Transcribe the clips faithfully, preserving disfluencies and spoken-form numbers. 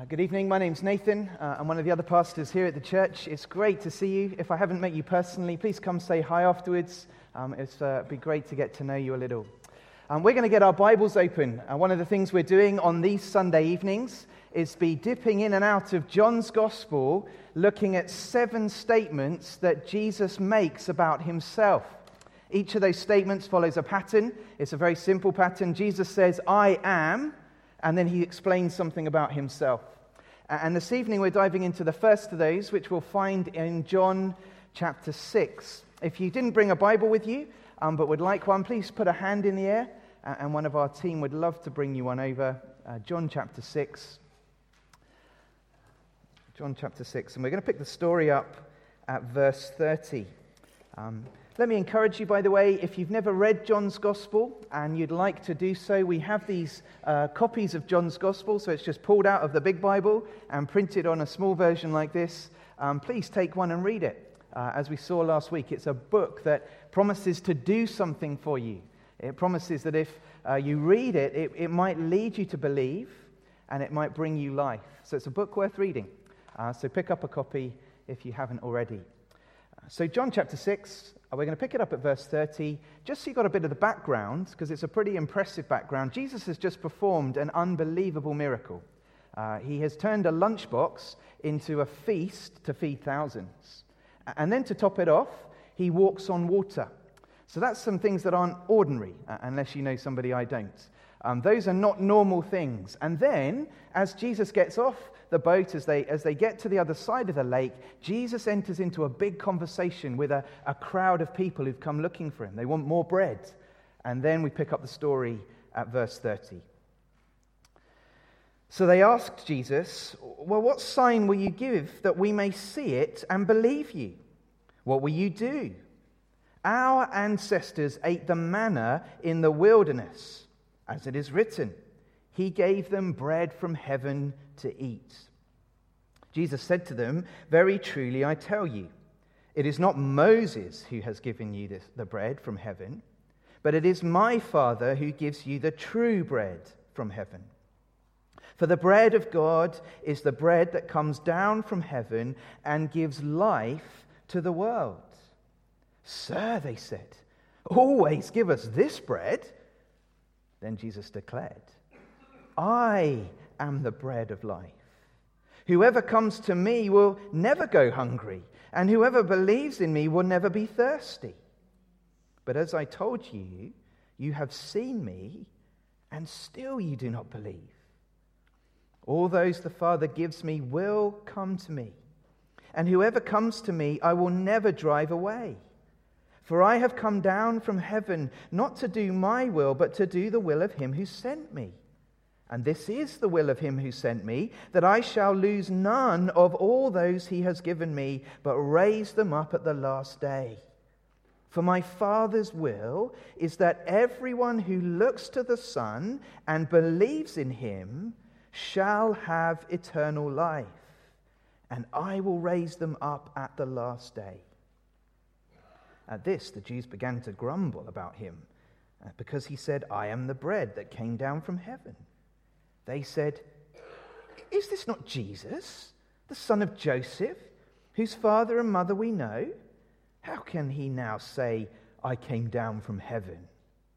Good evening, my name's Nathan. Uh, I'm one of the other pastors here at the church. It's great to see you. If I haven't met you personally, please come say hi afterwards. Um, it's uh, be great to get to know you a little. Um, we're going to get our Bibles open. Uh, one of the things we're doing on these Sunday evenings is be dipping in and out of John's Gospel, looking at seven statements that Jesus makes about himself. Each of those statements follows a pattern. It's a very simple pattern. Jesus says, "I am," and then he explains something about himself. And this evening we're diving into the first of those, which we'll find in John chapter six. If you didn't bring a Bible with you, um, but would like one, please put a hand in the air, and one of our team would love to bring you one over. Uh, John chapter six. John chapter six. And we're going to pick the story up at verse thirty. Um, Let me encourage you, by the way, if you've never read John's Gospel and you'd like to do so, we have these uh, copies of John's Gospel, so it's just pulled out of the big Bible and printed on a small version like this. Um, please take one and read it. Uh, as we saw last week, it's a book that promises to do something for you. It promises that if uh, you read it, it, it might lead you to believe and it might bring you life. So it's a book worth reading. Uh, so pick up a copy if you haven't already. So John chapter six, we're going to pick it up at verse thirty, just so you got a bit of the background, because it's a pretty impressive background. Jesus has just performed an unbelievable miracle. Uh, he has turned a lunchbox into a feast to feed thousands. And then to top it off, he walks on water. So that's some things that aren't ordinary, uh, unless you know somebody I don't. Um, those are not normal things. And then, as Jesus gets off the boat, as they as they get to the other side of the lake, Jesus enters into a big conversation with a, a crowd of people who've come looking for him. They want more bread. And then we pick up the story at verse thirty. So they asked Jesus, "Well, what sign will you give that we may see it and believe you? What will you do? Our ancestors ate the manna in the wilderness. As it is written, he gave them bread from heaven to eat." Jesus said to them, "Very truly I tell you, it is not Moses who has given you this, the bread from heaven, but it is my Father who gives you the true bread from heaven. For the bread of God is the bread that comes down from heaven and gives life to the world." "Sir," they said, "always give us this bread." Then Jesus declared, "I am the bread of life. Whoever comes to me will never go hungry, and whoever believes in me will never be thirsty. But as I told you, you have seen me, and still you do not believe. All those the Father gives me will come to me, and whoever comes to me I will never drive away. For I have come down from heaven not to do my will, but to do the will of him who sent me. And this is the will of him who sent me, that I shall lose none of all those he has given me, but raise them up at the last day. For my Father's will is that everyone who looks to the Son and believes in him shall have eternal life, and I will raise them up at the last day." At this, the Jews began to grumble about him, because he said, "I am the bread that came down from heaven." They said, "Is this not Jesus, the son of Joseph, whose father and mother we know? How can he now say, 'I came down from heaven'?"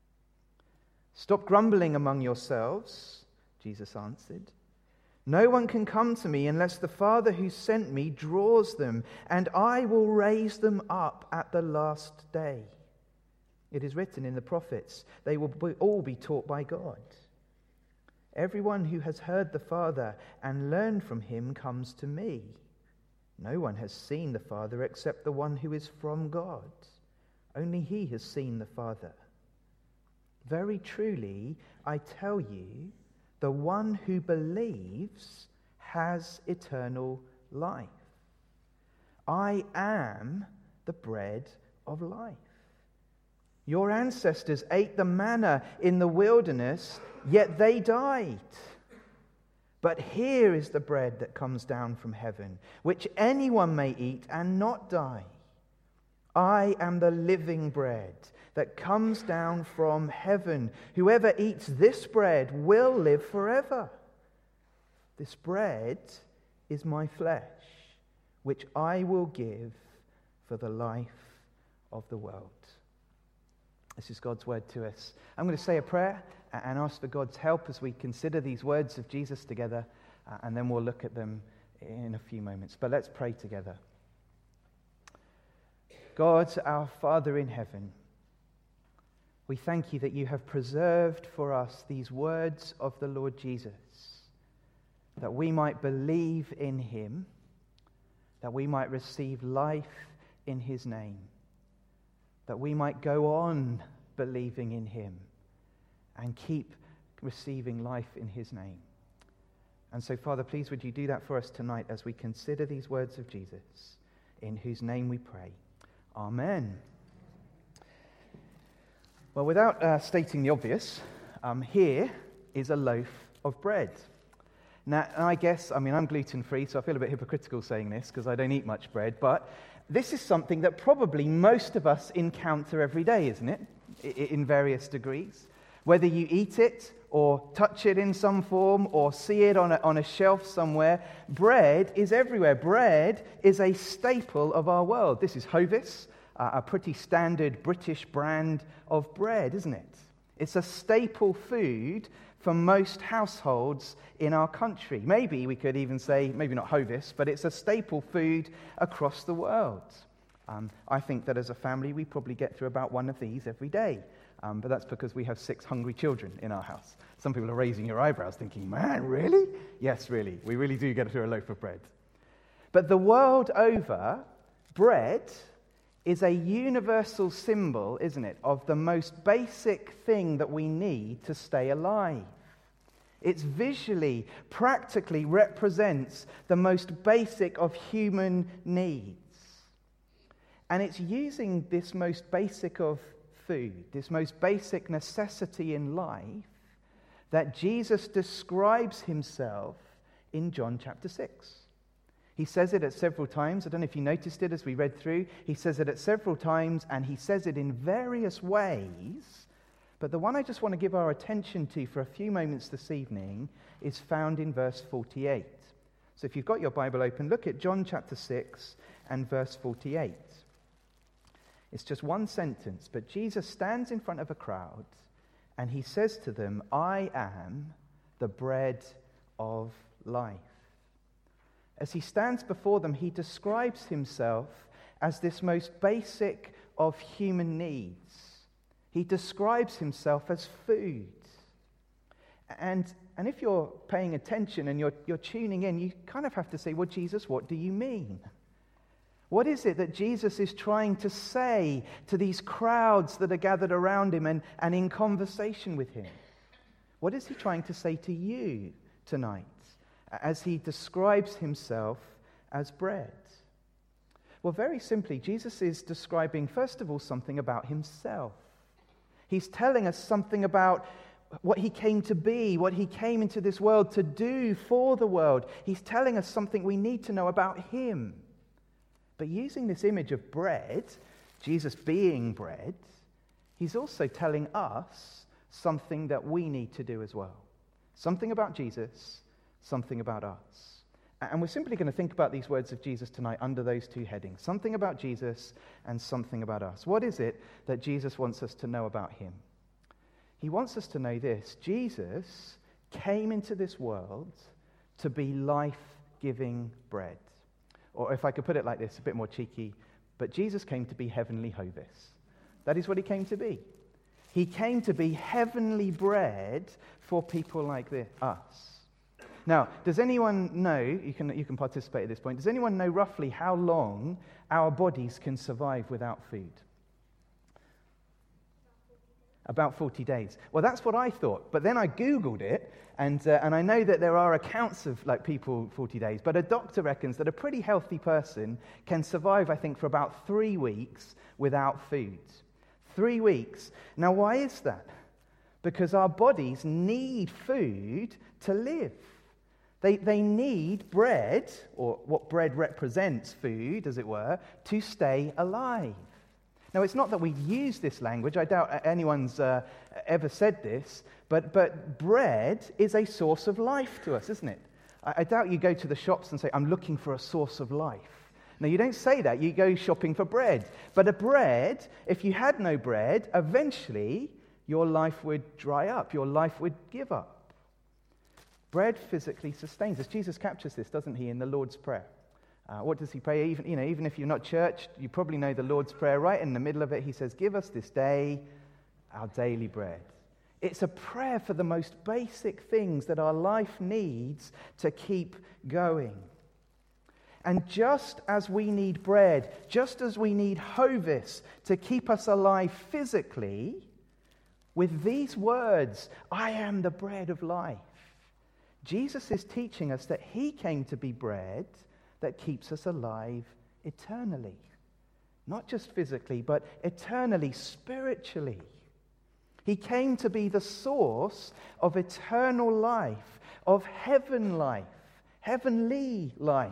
"Stop grumbling among yourselves," Jesus answered. "No one can come to me unless the Father who sent me draws them, and I will raise them up at the last day. It is written in the prophets, they will be, all be taught by God. Everyone who has heard the Father and learned from him comes to me. No one has seen the Father except the one who is from God. Only he has seen the Father. Very truly, I tell you, the one who believes has eternal life. I am the bread of life. Your ancestors ate the manna in the wilderness, yet they died. But here is the bread that comes down from heaven, which anyone may eat and not die. I am the living bread that comes down from heaven. Whoever eats this bread will live forever. This bread is my flesh, which I will give for the life of the world. This is God's word to us. I'm going to say a prayer and ask for God's help as we consider these words of Jesus together, uh, and then we'll look at them in a few moments. But let's pray together. God, our Father in heaven, we thank you that you have preserved for us these words of the Lord Jesus, that we might believe in him, that we might receive life in his name, that we might go on believing in him and keep receiving life in his name. And so, Father, please would you do that for us tonight as we consider these words of Jesus, in whose name we pray. Amen. Well, without uh, stating the obvious, um, here is a loaf of bread. Now, I guess, I mean, I'm gluten-free, so I feel a bit hypocritical saying this because I don't eat much bread, but this is something that probably most of us encounter every day, isn't it? I- in various degrees. Whether you eat it or touch it in some form or see it on a, on a shelf somewhere, bread is everywhere. Bread is a staple of our world. This is Hovis, uh, a pretty standard British brand of bread, isn't it? It's a staple food for most households in our country. Maybe we could even say, maybe not Hovis, but it's a staple food across the world. Um, I think that as a family, we probably get through about one of these every day. Um, but that's because we have six hungry children in our house. Some people are raising your eyebrows thinking, man, really? Yes, really. We really do get through a loaf of bread. But the world over, bread is a universal symbol, isn't it, of the most basic thing that we need to stay alive. It visually, practically represents the most basic of human needs. And it's using this most basic of food, this most basic necessity in life, that Jesus describes himself in John chapter six. He says it at several times. I don't know if you noticed it as we read through. He says it at several times, and he says it in various ways. But the one I just want to give our attention to for a few moments this evening is found in verse forty-eight. So if you've got your Bible open, look at John chapter six and verse forty-eight. It's just one sentence, but Jesus stands in front of a crowd and he says to them, I am the bread of life. As he stands before them, he describes himself as this most basic of human needs. He describes himself as food. And, and if you're paying attention and you're, you're tuning in, you kind of have to say, well, Jesus, what do you mean? What is it that Jesus is trying to say to these crowds that are gathered around him and, and in conversation with him? What is he trying to say to you tonight as he describes himself as bread? Well, very simply, Jesus is describing, first of all, something about himself. He's telling us something about what he came to be, what he came into this world to do for the world. He's telling us something we need to know about him. But using this image of bread, Jesus being bread, he's also telling us something that we need to do as well. Something about Jesus, something about us. And we're simply going to think about these words of Jesus tonight under those two headings. Something about Jesus and something about us. What is it that Jesus wants us to know about him? He wants us to know this. Jesus came into this world to be life-giving bread. Or if I could put it like this, a bit more cheeky, but Jesus came to be heavenly Hovis. That is what he came to be. He came to be heavenly bread for people like this, us. Now, does anyone know, you can, you can participate at this point, does anyone know roughly how long our bodies can survive without food? About forty days. Well, that's what I thought. But then I Googled it, and uh, and I know that there are accounts of like people forty days, but a doctor reckons that a pretty healthy person can survive, I think, for about three weeks without food. Three weeks. Now, why is that? Because our bodies need food to live. They, they need bread, or what bread represents, food, as it were, to stay alive. Now, it's not that we use this language. I doubt anyone's uh, ever said this, but, but bread is a source of life to us, isn't it? I, I doubt you go to the shops and say, I'm looking for a source of life. No, you don't say that. You go shopping for bread. But a bread, if you had no bread, eventually your life would dry up. Your life would give up. Bread physically sustains us. Jesus captures this, doesn't he, in the Lord's Prayer? Uh, what does he pray? Even, you know, even if you're not churched, you probably know the Lord's Prayer. Right in the middle of it, he says, give us this day our daily bread. It's a prayer for the most basic things that our life needs to keep going. And just as we need bread, just as we need Hovis to keep us alive physically, with these words, I am the bread of life, Jesus is teaching us that he came to be bread that keeps us alive eternally. Not just physically, but eternally, spiritually. He came to be the source of eternal life, of heaven life, heavenly life.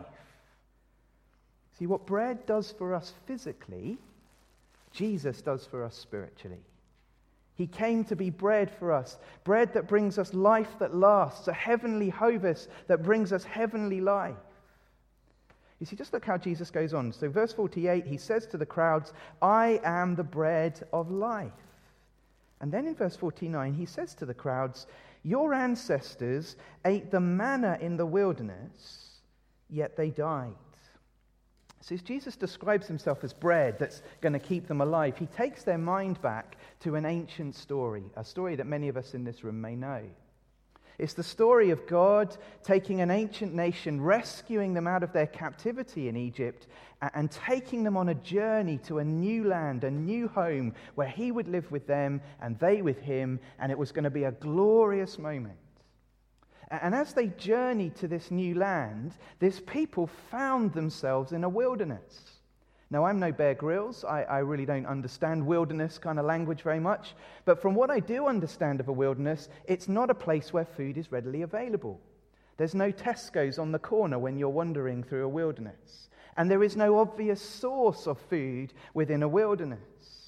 See, what bread does for us physically, Jesus does for us spiritually. He came to be bread for us, bread that brings us life that lasts, a heavenly Hovis that brings us heavenly life. You see, just look how Jesus goes on. So verse forty-eight, he says to the crowds, I am the bread of life. And then in verse forty-nine, he says to the crowds, your ancestors ate the manna in the wilderness, yet they died. So as Jesus describes himself as bread that's going to keep them alive, he takes their mind back to an ancient story, a story that many of us in this room may know. It's the story of God taking an ancient nation, rescuing them out of their captivity in Egypt, and taking them on a journey to a new land, a new home, where he would live with them and they with him, and it was going to be a glorious moment. And as they journeyed to this new land, this people found themselves in a wilderness. Now, I'm no Bear Grylls. I, I really don't understand wilderness kind of language very much. But from what I do understand of a wilderness, it's not a place where food is readily available. There's no Tesco's on the corner when you're wandering through a wilderness. And there is no obvious source of food within a wilderness.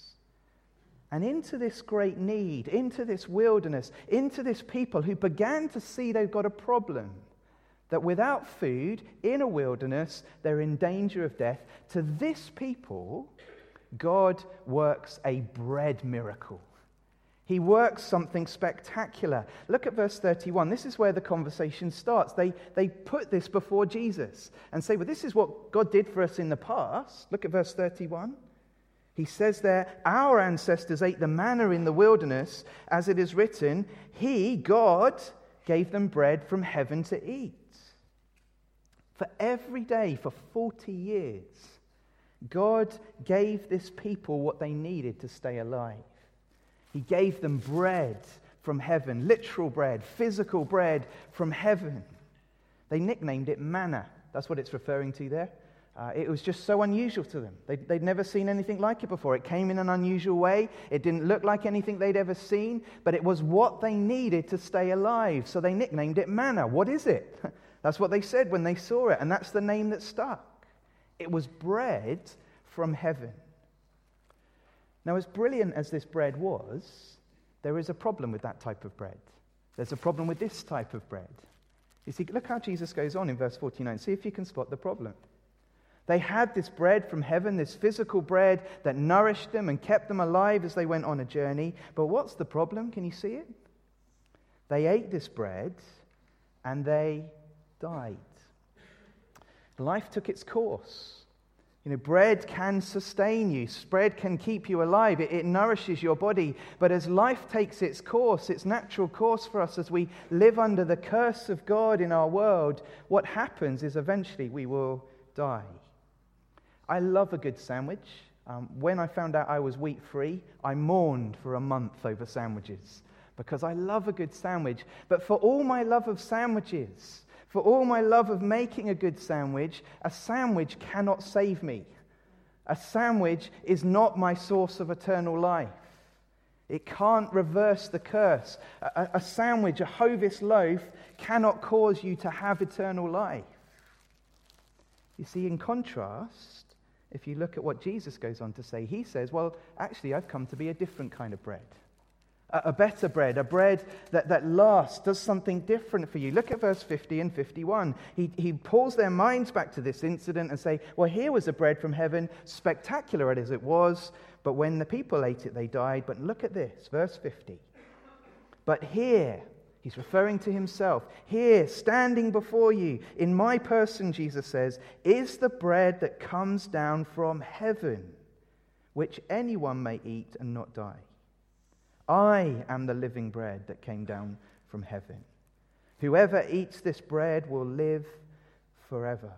And into this great need, into this wilderness, into this people who began to see they've got a problem, that without food, in a wilderness, they're in danger of death. To this people, God works a bread miracle. He works something spectacular. Look at verse thirty-one. This is where the conversation starts. They, they put this before Jesus and say, well, this is what God did for us in the past. Look at verse thirty-one. He says there, our ancestors ate the manna in the wilderness, as it is written, he, God, gave them bread from heaven to eat. For every day, for forty years, God gave this people what they needed to stay alive. He gave them bread from heaven, literal bread, physical bread from heaven. They nicknamed it manna. That's what it's referring to there. Uh, it was just so unusual to them. They'd, they'd never seen anything like it before. It came in an unusual way. It didn't look like anything they'd ever seen, but it was what they needed to stay alive. So they nicknamed it manna. What is it? That's what they said when they saw it, and that's the name that stuck. It was bread from heaven. Now, as brilliant as this bread was, there is a problem with that type of bread. There's a problem with this type of bread. You see, look how Jesus goes on in verse forty-nine. See if you can spot the problem. They had this bread from heaven, this physical bread that nourished them and kept them alive as they went on a journey. But what's the problem? Can you see it? They ate this bread and they died. Life took its course. You know, bread can sustain you. Bread can keep you alive. It, it nourishes your body. But as life takes its course, its natural course for us, as we live under the curse of God in our world, what happens is eventually we will die. I love a good sandwich. Um, when I found out I was wheat-free, I mourned for a month over sandwiches because I love a good sandwich. But for all my love of sandwiches, for all my love of making a good sandwich, a sandwich cannot save me. A sandwich is not my source of eternal life. It can't reverse the curse. A, a sandwich, a Hovis loaf, cannot cause you to have eternal life. You see, in contrast, if you look at what Jesus goes on to say, he says, well, actually, I've come to be a different kind of bread. A, a better bread, a bread that, that lasts, does something different for you. Look at verse fifty and fifty-one. He, he pulls their minds back to this incident and say, well, here was a bread from heaven, spectacular as it was, but when the people ate it, they died. But look at this, verse fifty. But here, he's referring to himself, here, standing before you, in my person, Jesus says, is the bread that comes down from heaven, which anyone may eat and not die. I am the living bread that came down from heaven. Whoever eats this bread will live forever.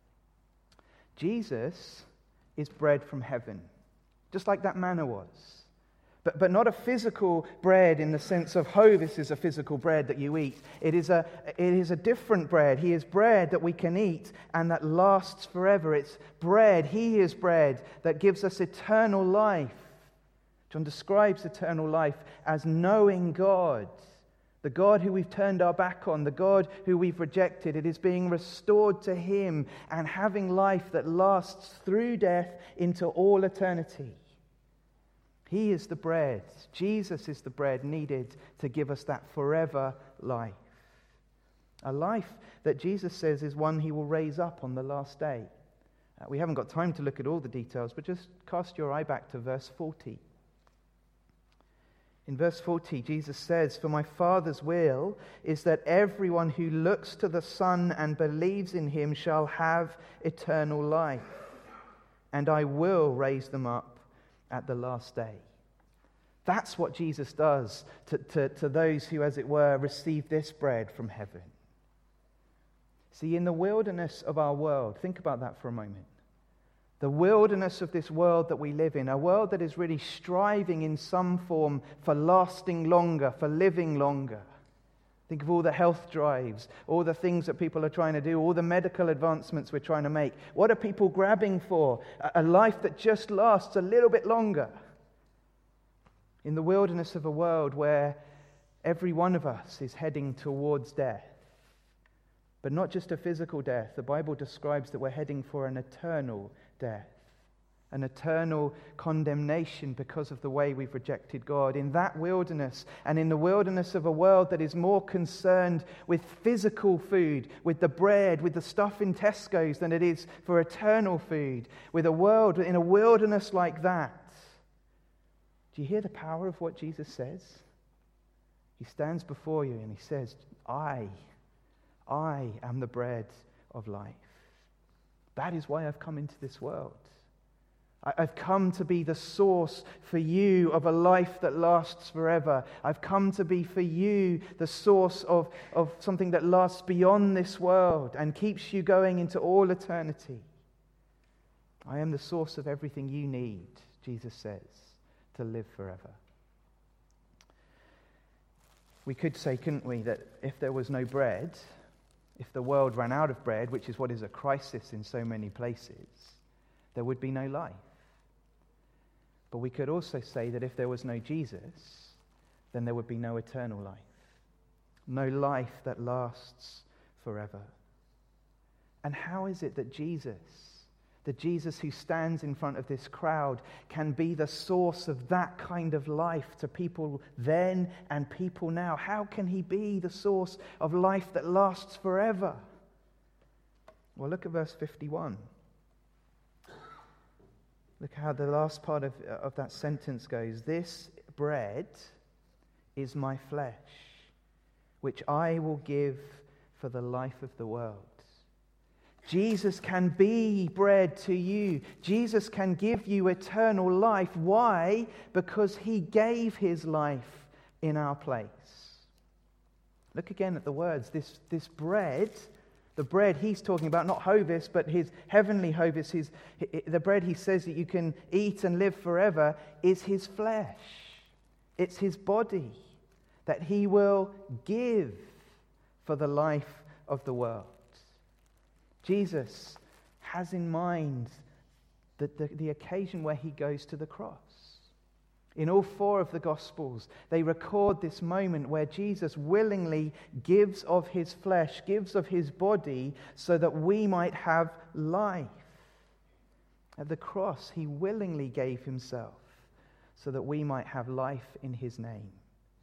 Jesus is bread from heaven, just like that manna was. But, but not a physical bread in the sense of, oh, this is a physical bread that you eat. It is a, it is a different bread. He is bread that we can eat and that lasts forever. It's bread, he is bread that gives us eternal life. John describes eternal life as knowing God, the God who we've turned our back on, the God who we've rejected. It is being restored to him and having life that lasts through death into all eternity. He is the bread. Jesus is the bread needed to give us that forever life. A life that Jesus says is one he will raise up on the last day. Uh, we haven't got time to look at all the details, but just cast your eye back to verse forty. In verse forty, Jesus says, "For my Father's will is that everyone who looks to the Son and believes in him shall have eternal life, and I will raise them up at the last day." That's what Jesus does to, to, to those who, as it were, receive this bread from heaven. See, in the wilderness of our world, think about that for a moment. The wilderness of this world that we live in, a world that is really striving in some form for lasting longer, for living longer. Think of all the health drives, all the things that people are trying to do, all the medical advancements we're trying to make. What are people grabbing for? A life that just lasts a little bit longer. In the wilderness of a world where every one of us is heading towards death. But not just a physical death. The Bible describes that we're heading for an eternal death. An eternal condemnation because of the way we've rejected God. In that wilderness, and in the wilderness of a world that is more concerned with physical food, with the bread, with the stuff in Tesco's than it is for eternal food. With a world in a wilderness like that. Do you hear the power of what Jesus says? He stands before you and he says, I I am the bread of life. That is why I've come into this world. I've come to be the source for you of a life that lasts forever. I've come to be for you the source of, of something that lasts beyond this world and keeps you going into all eternity. I am the source of everything you need, Jesus says, to live forever. We could say, couldn't we, that if there was no bread, if the world ran out of bread, which is what is a crisis in so many places, there would be no life. But we could also say that if there was no Jesus, then there would be no eternal life. No life that lasts forever. And how is it that Jesus, the Jesus who stands in front of this crowd, can be the source of that kind of life to people then and people now? How can he be the source of life that lasts forever? Well, look at verse fifty-one. Look how the last part of, of that sentence goes. This bread is my flesh, which I will give for the life of the world. Jesus can be bread to you. Jesus can give you eternal life. Why? Because he gave his life in our place. Look again at the words. This, this bread, the bread he's talking about, not Hovis, but his heavenly Hovis, his, the bread he says that you can eat and live forever, is his flesh. It's his body that he will give for the life of the world. Jesus has in mind the, the, the occasion where he goes to the cross. In all four of the Gospels, they record this moment where Jesus willingly gives of his flesh, gives of his body, so that we might have life. At the cross, he willingly gave himself so that we might have life in his name.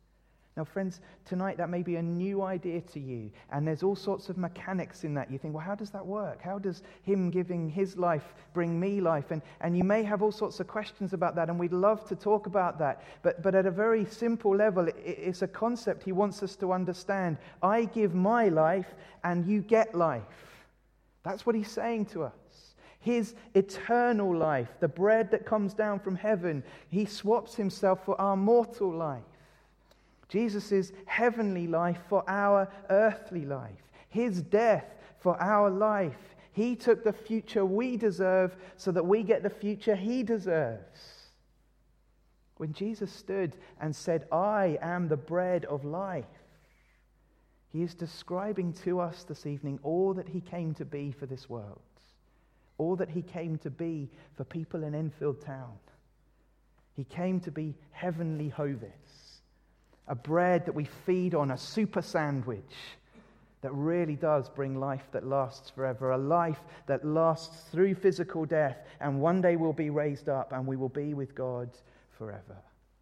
Now, friends, tonight that may be a new idea to you, and there's all sorts of mechanics in that. You think, well, how does that work? How does him giving his life bring me life? And, and you may have all sorts of questions about that, and we'd love to talk about that. But, but at a very simple level, it, it's a concept he wants us to understand. I give my life, and you get life. That's what he's saying to us. His eternal life, the bread that comes down from heaven, he swaps himself for our mortal life. Jesus' heavenly life for our earthly life. His death for our life. He took the future we deserve so that we get the future he deserves. When Jesus stood and said, I am the bread of life, he is describing to us this evening all that he came to be for this world. All that he came to be for people in Enfield Town. He came to be heavenly Hovis. A bread that we feed on, a super sandwich that really does bring life that lasts forever. A life that lasts through physical death, and one day we'll be raised up and we will be with God forever.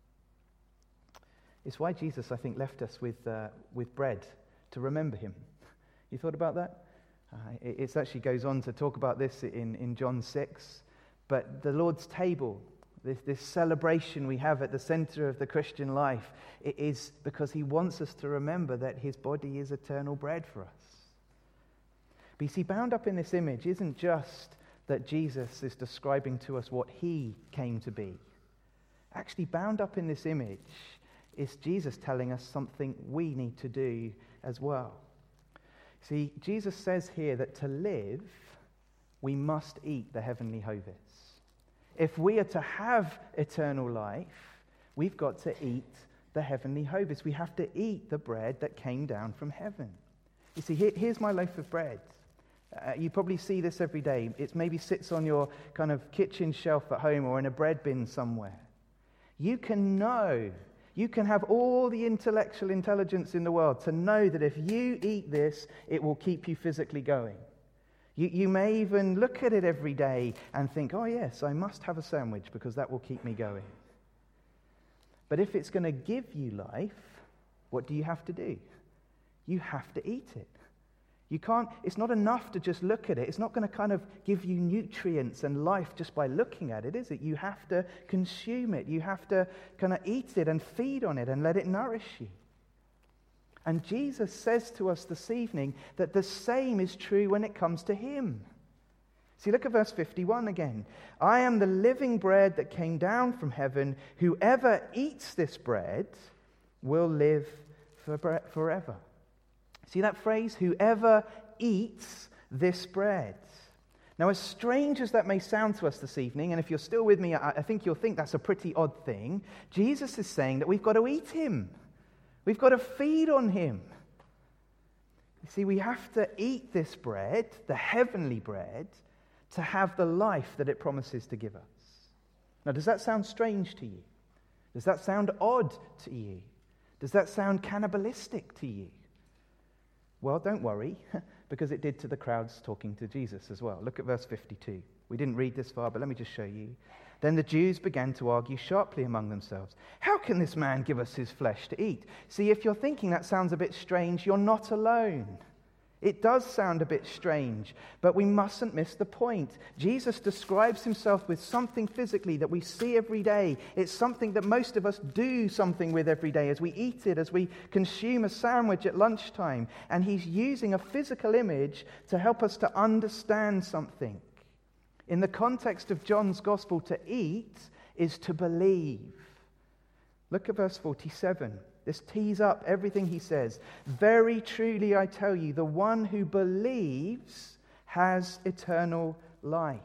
It's why Jesus, I think, left us with, uh, with bread to remember him. You thought about that? Uh, it it's actually goes on to talk about this in, in John six. But the Lord's table, This, this celebration we have at the center of the Christian life, it is because he wants us to remember that his body is eternal bread for us. But you see, bound up in this image isn't just that Jesus is describing to us what he came to be. Actually, bound up in this image is Jesus telling us something we need to do as well. See, Jesus says here that to live, we must eat the heavenly Hovis. If we are to have eternal life, we've got to eat the heavenly Hovis. We have to eat the bread that came down from heaven. You see, here, here's my loaf of bread. Uh, you probably see this every day. It maybe sits on your kind of kitchen shelf at home or in a bread bin somewhere. You can know, you can have all the intellectual intelligence in the world to know that if you eat this, it will keep you physically going. You, you may even look at it every day and think, oh yes, I must have a sandwich because that will keep me going. But if it's going to give you life, what do you have to do? You have to eat it. You can't, it's not enough to just look at it. It's not going to kind of give you nutrients and life just by looking at it, is it? You have to consume it. You have to kind of eat it and feed on it and let it nourish you. And Jesus says to us this evening that the same is true when it comes to him. See, look at verse fifty-one again. I am the living bread that came down from heaven. Whoever eats this bread will live for forever. See that phrase? Whoever eats this bread. Now, as strange as that may sound to us this evening, and if you're still with me, I think you'll think that's a pretty odd thing. Jesus is saying that we've got to eat him. We've got to feed on him. You see, we have to eat this bread, the heavenly bread, to have the life that it promises to give us. Now, does that sound strange to you? Does that sound odd to you? Does that sound cannibalistic to you? Well, don't worry, because it did to the crowds talking to Jesus as well. Look at verse fifty-two. We didn't read this far, but let me just show you. Then the Jews began to argue sharply among themselves. How can this man give us his flesh to eat? See, if you're thinking that sounds a bit strange, you're not alone. It does sound a bit strange, but we mustn't miss the point. Jesus describes himself with something physically that we see every day. It's something that most of us do something with every day as we eat it, as we consume a sandwich at lunchtime. And he's using a physical image to help us to understand something. In the context of John's gospel, to eat is to believe. Look at verse forty-seven. This tees up everything he says. Very truly I tell you, the one who believes has eternal life.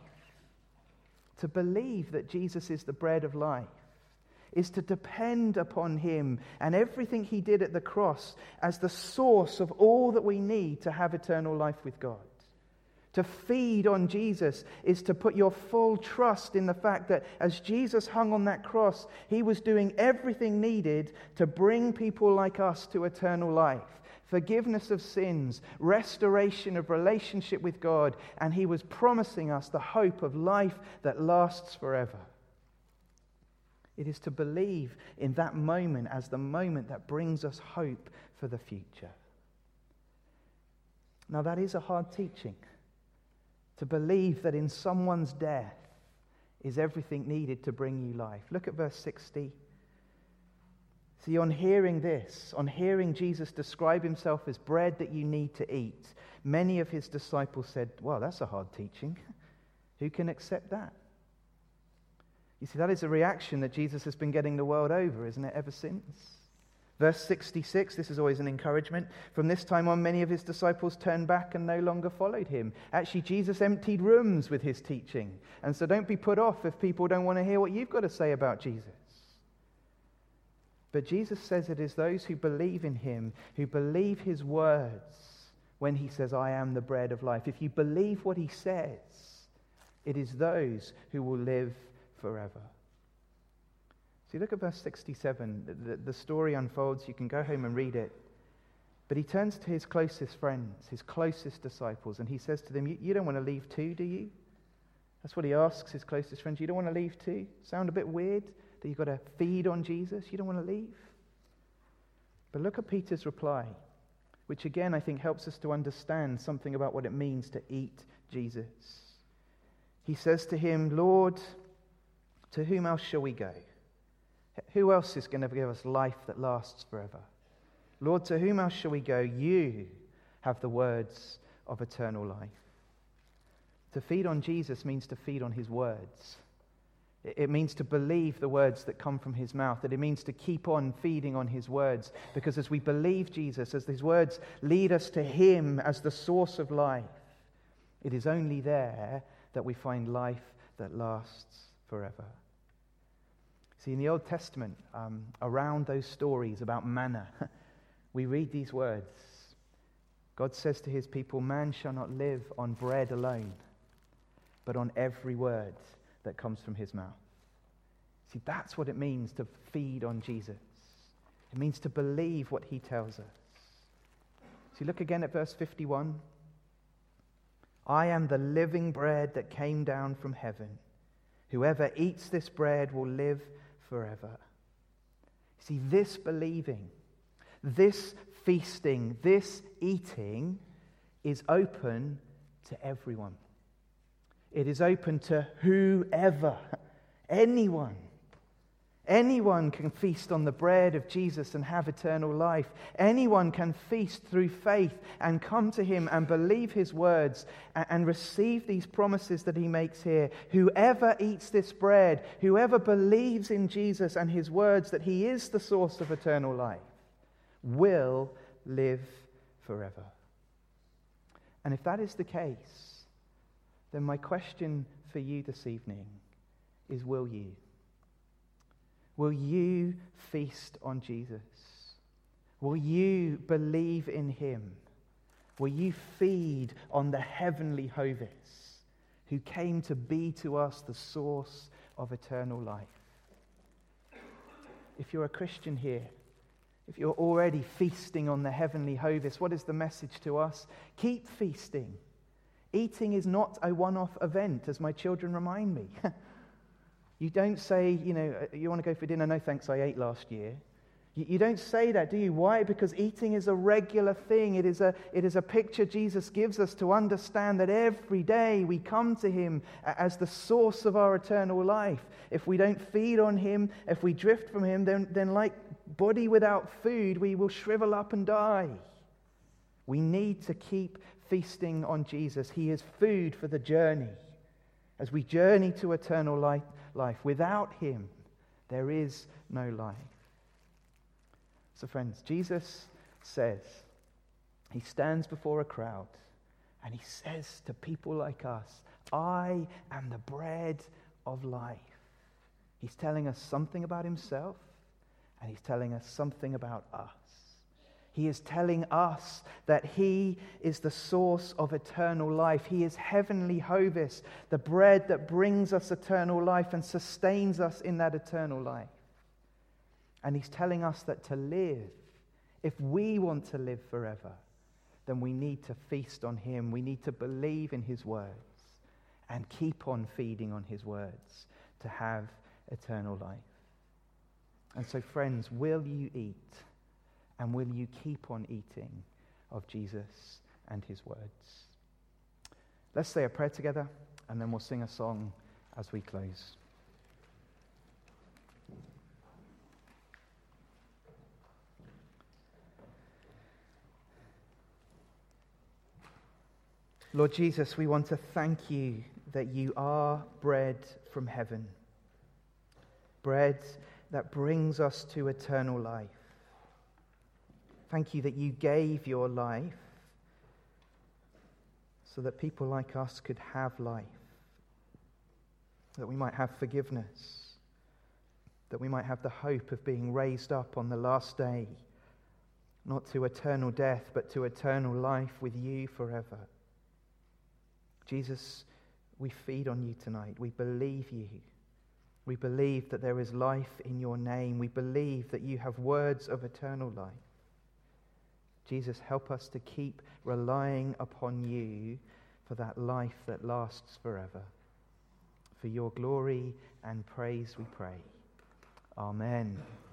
To believe that Jesus is the bread of life is to depend upon him and everything he did at the cross as the source of all that we need to have eternal life with God. To feed on Jesus is to put your full trust in the fact that as Jesus hung on that cross, he was doing everything needed to bring people like us to eternal life. Forgiveness of sins, restoration of relationship with God, and he was promising us the hope of life that lasts forever. It is to believe in that moment as the moment that brings us hope for the future. Now, that is a hard teaching. To believe that in someone's death is everything needed to bring you life. Look at verse sixty. See, on hearing this, on hearing Jesus describe himself as bread that you need to eat, many of his disciples said, well, that's a hard teaching. Who can accept that? You see, that is a reaction that Jesus has been getting the world over, isn't it, ever since? Verse sixty-six, this is always an encouragement. From this time on, many of his disciples turned back and no longer followed him. Actually, Jesus emptied rooms with his teaching. And so don't be put off if people don't want to hear what you've got to say about Jesus. But Jesus says it is those who believe in him, who believe his words when he says, I am the bread of life. If you believe what he says, it is those who will live forever. See, look at verse sixty-seven. The, the story unfolds. You can go home and read it. But he turns to his closest friends, his closest disciples, and he says to them, you, you don't want to leave too, do you? That's what he asks his closest friends. You don't want to leave too? Sound a bit weird that you've got to feed on Jesus? You don't want to leave? But look at Peter's reply, which again I think helps us to understand something about what it means to eat Jesus. He says to him, Lord, to whom else shall we go? Who else is going to give us life that lasts forever? Lord, to whom else shall we go? You have the words of eternal life. To feed on Jesus means to feed on his words. It means to believe the words that come from his mouth. That it means to keep on feeding on his words. Because as we believe Jesus, as his words lead us to him as the source of life, it is only there that we find life that lasts forever. See, in the Old Testament, um, around those stories about manna, we read these words. God says to his people, man shall not live on bread alone, but on every word that comes from his mouth. See, that's what it means to feed on Jesus. It means to believe what he tells us. See, look again at verse fifty-one. I am the living bread that came down from heaven. Whoever eats this bread will live forever. See, this believing, this feasting, this eating is open to everyone. It is open to whoever, anyone. Anyone can feast on the bread of Jesus and have eternal life. Anyone can feast through faith and come to him and believe his words and, and receive these promises that he makes here. Whoever eats this bread, whoever believes in Jesus and his words that he is the source of eternal life, will live forever. And if that is the case, then my question for you this evening is, will you? Will you feast on Jesus? Will you believe in him? Will you feed on the heavenly Hovis who came to be to us the source of eternal life? If you're a Christian here, if you're already feasting on the heavenly Hovis, what is the message to us? Keep feasting. Eating is not a one-off event, as my children remind me. You don't say, you know, you want to go for dinner? No, thanks, I ate last year. You, you don't say that, do you? Why? Because eating is a regular thing. It is a, it is a picture Jesus gives us to understand that every day we come to him as the source of our eternal life. If we don't feed on him, if we drift from him, then, then like body without food, we will shrivel up and die. We need to keep feasting on Jesus. He is food for the journey. As we journey to eternal life, life. Without him, there is no life. So friends, Jesus says, he stands before a crowd and he says to people like us, I am the bread of life. He's telling us something about himself and he's telling us something about us. He is telling us that he is the source of eternal life. He is heavenly Hovis, the bread that brings us eternal life and sustains us in that eternal life. And he's telling us that to live, if we want to live forever, then we need to feast on him. We need to believe in his words and keep on feeding on his words to have eternal life. And so, friends, will you eat and will you keep on eating of Jesus and his words? Let's say a prayer together, and then we'll sing a song as we close. Lord Jesus, we want to thank you that you are bread from heaven, bread that brings us to eternal life. Thank you that you gave your life so that people like us could have life, that we might have forgiveness, that we might have the hope of being raised up on the last day, not to eternal death, but to eternal life with you forever. Jesus, we feed on you tonight. We believe you. We believe that there is life in your name. We believe that you have words of eternal life. Jesus, help us to keep relying upon you for that life that lasts forever. For your glory and praise we pray. Amen.